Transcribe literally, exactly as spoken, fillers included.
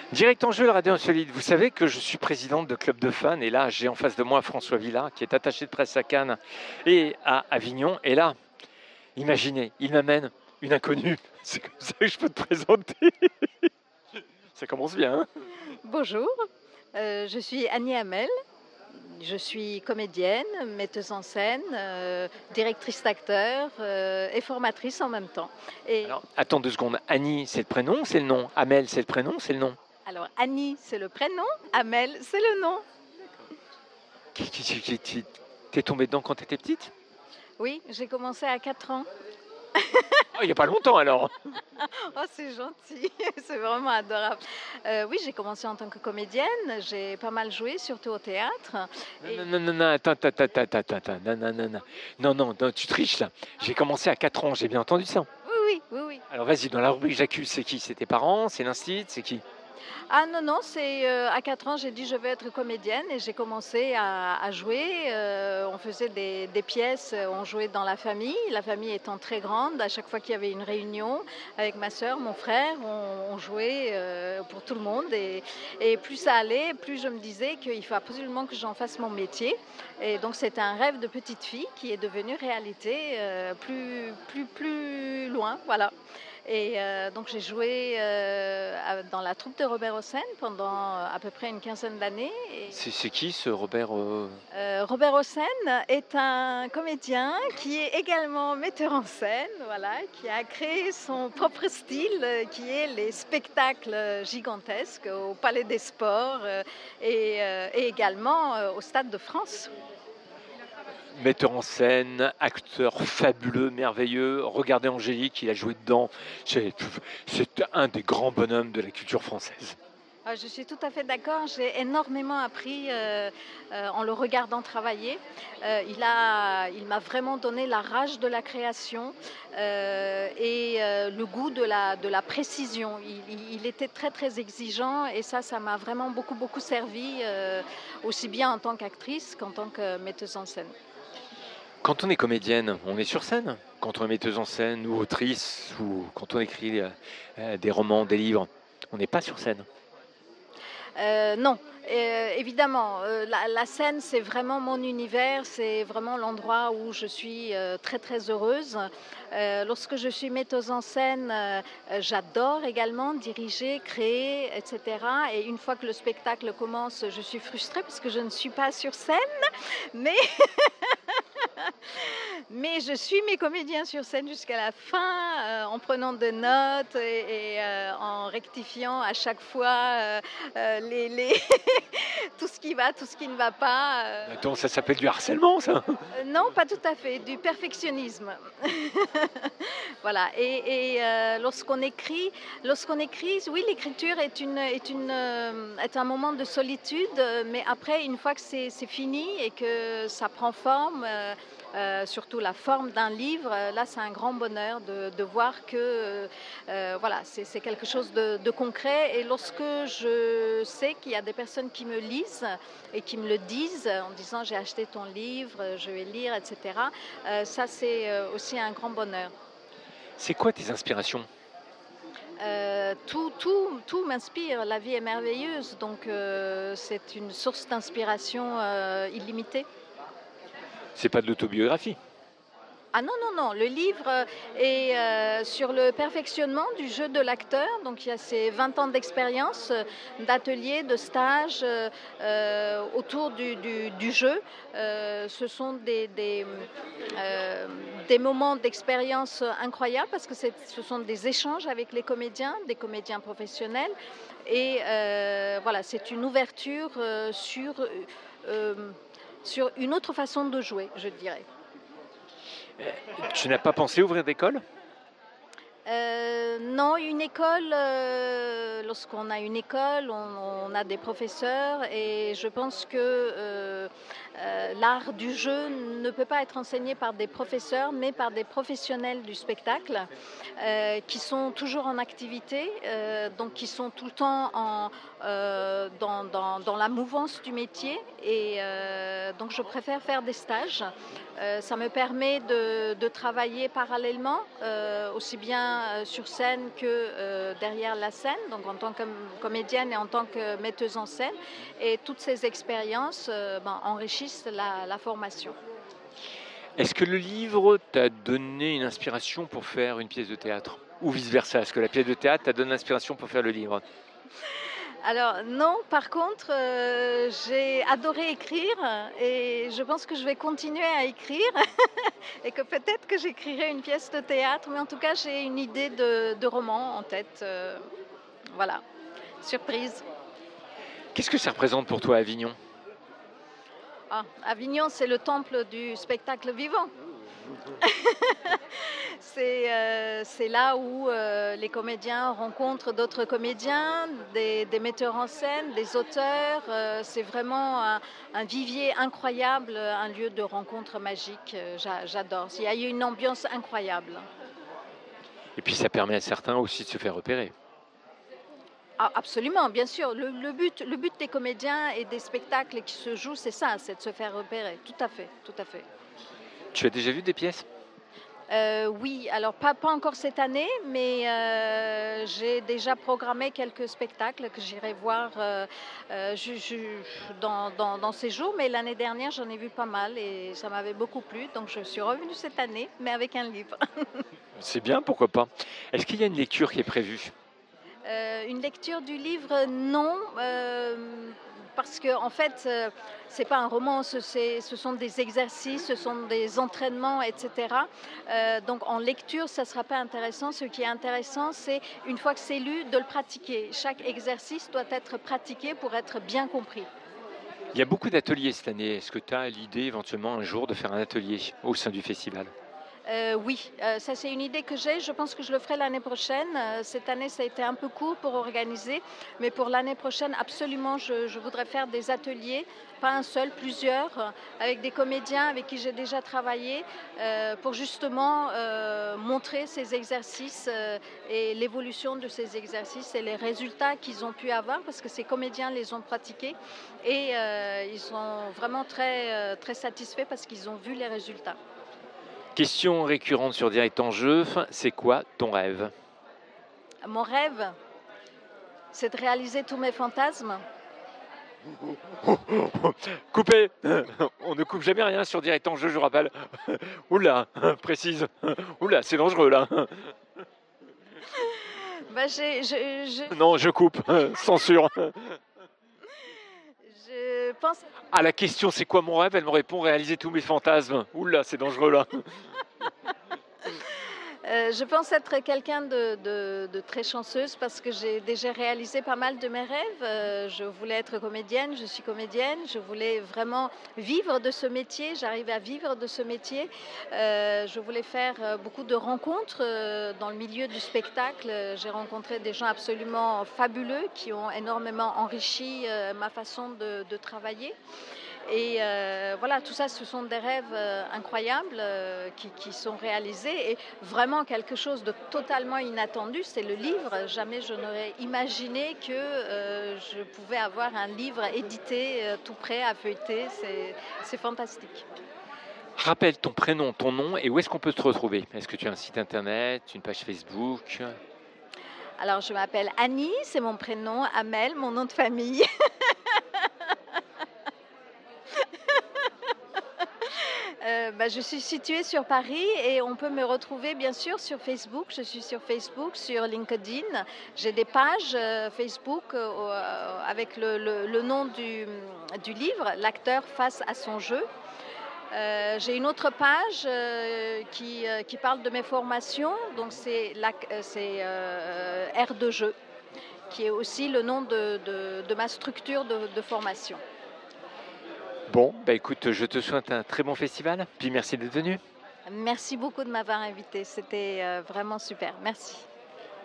Direct en jeu, le Radio Insolite. Vous savez que je suis présidente de club de fans et là, j'ai en face de moi François Villard qui est attaché de presse à Cannes et à Avignon. Et là, imaginez, il m'amène une inconnue. C'est comme ça que je peux te présenter. Ça commence bien, hein? Bonjour, euh, je suis Annie Hamel. Je suis comédienne, metteuse en scène, euh, directrice d'acteur euh, et formatrice en même temps. Et Alors, attends deux secondes. Annie, c'est le prénom, c'est le nom. Amel, c'est le prénom, c'est le nom. alors Annie, c'est le prénom, Hamel, c'est le nom. Qui- qui- qui- qui- qui- T'es tombée dedans quand t'étais petite? Oui, j'ai commencé à quatre ans. Oh, il n'y a pas longtemps alors. Oh, c'est gentil, c'est vraiment adorable. Euh, oui, j'ai commencé en tant que comédienne, j'ai pas mal joué, surtout au théâtre. Et- Non, non, non, non, attends, attends, attends, attends, attends, attends, non, non, non, non, non, non, non, tu triches là. J'ai commencé à quatre ans, j'ai bien entendu ça. Oui, oui, oui, oui. Alors vas-y, dans la rubrique j'accuse, c'est qui? C'est tes parents? C'est l'instit? C'est qui? Ah non, non, c'est euh, à quatre ans, j'ai dit je vais être comédienne et j'ai commencé à, à jouer. Euh, on faisait des, des pièces, on jouait dans la famille, la famille étant très grande. À chaque fois qu'il y avait une réunion avec ma soeur, mon frère, on, on jouait euh, pour tout le monde. Et, et plus ça allait, plus je me disais qu'il faut absolument que j'en fasse mon métier. Et donc c'était un rêve de petite fille qui est devenu réalité euh, plus, plus, plus loin, voilà. Et euh, donc j'ai joué euh, dans la troupe de Robert Hossein pendant à peu près une quinzaine d'années. Et, C'est c'est qui ce Robert euh, euh, Robert Hossein est un comédien qui est également metteur en scène, voilà, qui a créé son propre style, euh, qui est les spectacles gigantesques au Palais des Sports euh, et, euh, et également euh, au Stade de France. metteur en scène, acteur fabuleux, merveilleux. Regardez Angélique, il a joué dedans. C'est c'est un des grands bonhommes de la culture française. Ah, Je suis tout à fait d'accord. J'ai énormément appris euh, euh, en le regardant travailler. Euh, il a, il m'a vraiment donné la rage de la création euh, et euh, le goût de la, de la précision. Il, il- il était très très exigeant et ça, ça m'a vraiment beaucoup beaucoup servi, euh, aussi bien en tant qu'actrice qu'en tant que metteuse en scène. Quand on est comédienne, on est sur scène. Quand on est metteuse en scène ou autrice, ou quand on écrit euh, euh, des romans, des livres, on n'est pas sur scène. Euh, non, Euh, évidemment, euh, la, la scène, c'est vraiment mon univers, c'est vraiment l'endroit où je suis euh, très très heureuse. Euh, lorsque je suis metteuse en scène, euh, euh, j'adore également diriger, créer, et cetera. Et une fois que le spectacle commence, je suis frustrée parce que je ne suis pas sur scène, mais mais je suis mes comédiens sur scène jusqu'à la fin, euh, en prenant des notes et, et, euh, en rectifiant à chaque fois euh, euh, les, les tout ce qui va, tout ce qui ne va pas. euh. Attends, ça s'appelle du harcèlement, ça. Euh, non, pas tout à fait, du perfectionnisme. Voilà. Et, et, euh, lorsqu'on écrit, lorsqu'on écrit, oui, l'écriture est une, est une, euh, est un moment de solitude, euh, mais après, une fois que c'est c'est fini et que ça prend forme, euh, euh, surtout la forme d'un livre, euh, là, c'est un grand bonheur de, de voir que, euh, euh, voilà, c'est c'est quelque chose de, de concret. Et lorsque je sais qu'il y a des personnes qui me lisent et qui me le disent en disant j'ai acheté ton livre, je vais lire, et cetera, euh, ça, c'est euh, aussi un grand bonheur. C'est quoi tes inspirations? Euh, tout, tout, tout m'inspire. La vie est merveilleuse, donc euh, c'est une source d'inspiration euh, illimitée. C'est pas de l'autobiographie. Ah non, non, non, le livre est euh, sur le perfectionnement du jeu de l'acteur. Donc il y a ces vingt ans d'expérience, euh, d'ateliers, de stages euh, euh, autour du, du- du jeu. Euh, ce sont des, des, euh, des moments d'expérience incroyables parce que c'est- ce sont des échanges avec les comédiens, des comédiens professionnels. Et euh, voilà, c'est une ouverture euh, sur, euh, sur une autre façon de jouer, je dirais. Tu n'as pas pensé ouvrir d'école? Euh, non, une école, euh, lorsqu'on a une école, on, on a des professeurs et je pense que euh, euh, l'art du jeu ne peut pas être enseigné par des professeurs, mais par des professionnels du spectacle euh, qui sont toujours en activité, euh, donc qui sont tout le temps en, euh, dans, dans, dans la mouvance du métier. Et euh, donc je préfère faire des stages. Euh, ça me permet de, de travailler parallèlement, euh, aussi bien euh, sur scène que euh, derrière la scène, donc en tant que comédienne et en tant que metteuse en scène. Et toutes ces expériences euh, ben, enrichissent la, la formation. Est-ce que le livre t'a donné une inspiration pour faire une pièce de théâtre? Ou vice-versa, est-ce que la pièce de théâtre t'a donné l'inspiration pour faire le livre? Alors non, par contre, euh, j'ai adoré écrire et je pense que je vais continuer à écrire et que peut-être que j'écrirai une pièce de théâtre, mais en tout cas j'ai une idée de, de roman en tête. Euh, voilà, surprise. Qu'est-ce que ça représente pour toi Avignon? Ah, Avignon, c'est le temple du spectacle vivant. c'est euh, c'est là où euh, les comédiens rencontrent d'autres comédiens, des, des metteurs en scène, des auteurs. Euh, c'est vraiment un, un vivier incroyable, un lieu de rencontre magique. J'a- J'adore. Il y a eu une ambiance incroyable. Et puis ça permet à certains aussi de se faire repérer. Ah, absolument, bien sûr. Le, le but, le but des comédiens et des spectacles qui se jouent, c'est ça, c'est de se faire repérer. Tout à fait, tout à fait. Tu as déjà vu des pièces? Euh, oui, alors pas, pas encore cette année, mais euh, j'ai déjà programmé quelques spectacles que j'irai voir euh, euh, ju- ju- dans, dans, dans ces jours. Mais l'année dernière, j'en ai vu pas mal et ça m'avait beaucoup plu. Donc je suis revenue cette année, mais avec un livre. C'est bien, pourquoi pas. Est-ce qu'il y a une lecture qui est prévue? Euh, une lecture du livre, non, euh, parce que en fait, euh, c'est pas un roman, ce, c'est- ce sont des exercices, ce sont des entraînements, et cetera. Euh, donc en lecture, ça sera pas intéressant. Ce qui est intéressant, c'est une fois que c'est lu, de le pratiquer. Chaque exercice doit être pratiqué pour être bien compris. Il y a beaucoup d'ateliers cette année. Est-ce que tu as l'idée éventuellement un jour de faire un atelier au sein du festival? Euh, oui, euh, ça c'est une idée que j'ai. Je pense que je le ferai l'année prochaine. Euh, cette année, ça a été un peu court pour organiser, mais pour l'année prochaine, absolument, je, je voudrais faire des ateliers, pas un seul, plusieurs, euh, avec des comédiens avec qui j'ai déjà travaillé, euh, pour justement euh, montrer ces exercices euh, et l'évolution de ces exercices et les résultats qu'ils ont pu avoir, parce que ces comédiens les ont pratiqués et euh, ils sont vraiment très, euh, très satisfaits parce qu'ils ont vu les résultats. Question récurrente sur Direct en Jeu, c'est quoi ton rêve? Mon rêve, c'est de réaliser tous mes fantasmes. Coupé. On ne coupe jamais rien sur Direct en Jeu, je rappelle. Oula, précise. Oula, c'est dangereux là. Bah, j'ai- je, je- Non, je coupe. Censure. je pense, À la question c'est quoi mon rêve, elle me répond réaliser tous mes fantasmes. Oula, c'est dangereux là. euh, je pense être quelqu'un de, de- de très chanceuse parce que j'ai déjà réalisé pas mal de mes rêves. Euh, je voulais être comédienne, je suis comédienne. Je voulais vraiment vivre de ce métier. J'arrive à vivre de ce métier. Euh, je voulais faire euh, beaucoup de rencontres euh, dans le milieu du spectacle. J'ai rencontré des gens absolument fabuleux qui ont énormément enrichi euh, ma façon de, de travailler. Et euh, voilà, tout ça, ce sont des rêves euh, incroyables euh, qui, qui sont réalisés et vraiment quelque chose de totalement inattendu, c'est le livre. Jamais je n'aurais imaginé que euh, je pouvais avoir un livre édité, euh, tout prêt à feuilleter. C'est, c'est fantastique. Rappelle ton prénom, ton nom et où est-ce qu'on peut te retrouver? Est-ce que tu as un site internet, une page Facebook? Alors, je m'appelle Annie, c'est mon prénom, Amel, mon nom de famille. Euh, bah, je suis située sur Paris et on peut me retrouver bien sûr sur Facebook. Je suis sur Facebook, sur LinkedIn. J'ai des pages euh, Facebook euh, euh, avec le, le- le nom du, du livre, L'acteur face à son jeu. Euh, j'ai une autre page euh, qui, euh, qui parle de mes formations, donc c'est la- euh, c'est, euh, R de jeu, qui est aussi le nom de, de- de ma structure de, de formation. Bon, bah écoute, je te souhaite un très bon festival, puis merci d'être venu. Merci beaucoup de m'avoir invitée, c'était euh, vraiment super. Merci.